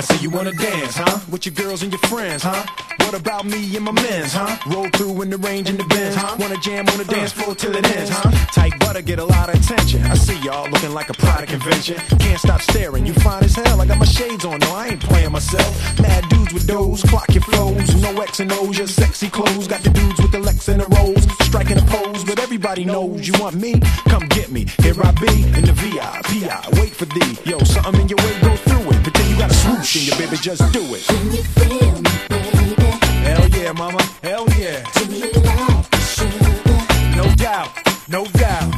So you wanna dance, huh? With your girls and your friends, huh? What about me and my men's, huh? Roll through in the range in the Benz, huh? Wanna jam on the dance floor till it ends, huh? Tight butter get a lot of attention. I see y'all looking like a product convention. Can't stop staring, you fine as hell. I got my shades on, no, I ain't playing myself. Mad dudes with those, clock your flows. No X and O's, your sexy clothes. Got the dudes with the Lex and the Rolls, striking a pose. But everybody knows you want me, come get me. Here I be in the VIP, wait for thee. Yo, something in your way, go through it. Pretend you got a swoosh in your baby, just do it. Can you feel me, baby? Hell yeah, mama, hell yeah. Do you like the sugar? No doubt, no doubt.